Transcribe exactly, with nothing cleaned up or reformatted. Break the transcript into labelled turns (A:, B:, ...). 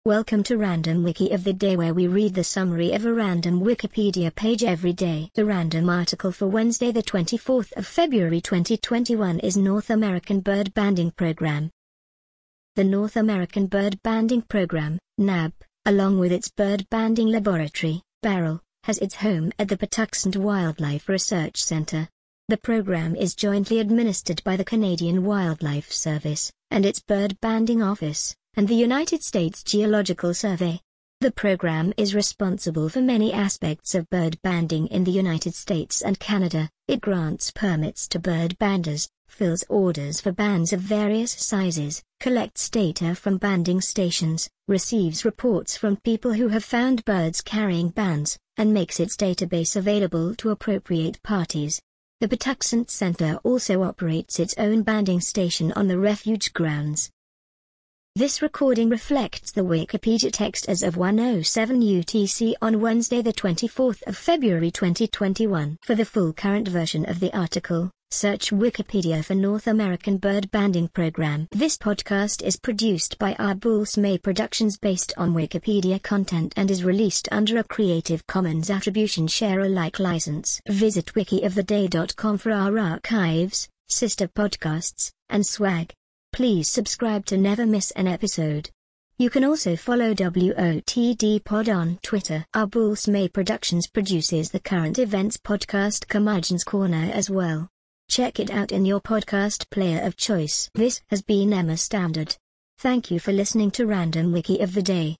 A: Welcome to Random Wiki of the Day, where we read the summary of a random Wikipedia page every day. The random article for Wednesday the twenty-fourth of February twenty twenty-one is North American Bird Banding Program. The North American Bird Banding Program, N A B, along with its bird banding laboratory, Barrel, has its home at the Patuxent Wildlife Research Center. The program is jointly administered by the Canadian Wildlife Service and its Bird Banding Office and the United States Geological Survey. The program is responsible for many aspects of bird banding in the United States and Canada. It grants permits to bird banders, fills orders for bands of various sizes, collects data from banding stations, receives reports from people who have found birds carrying bands, and makes its database available to appropriate parties. The Patuxent Center also operates its own banding station on the refuge grounds. This recording reflects the Wikipedia text as of one oh seven U T C on Wednesday the twenty-fourth of February twenty twenty-one. For the full current version of the article, search Wikipedia for North American Bird Banding Program. This podcast is produced by Arbulse May Productions based on Wikipedia content and is released under a Creative Commons Attribution Share Alike license. Visit wiki of the day dot com for our archives, sister podcasts, and swag. Please subscribe to never miss an episode. You can also follow W O T D Pod on Twitter. Arbulse May Productions produces the current events podcast Curmudgeon's Corner as well. Check it out in your podcast player of choice. This has been Emma Standard. Thank you for listening to Random Wiki of the Day.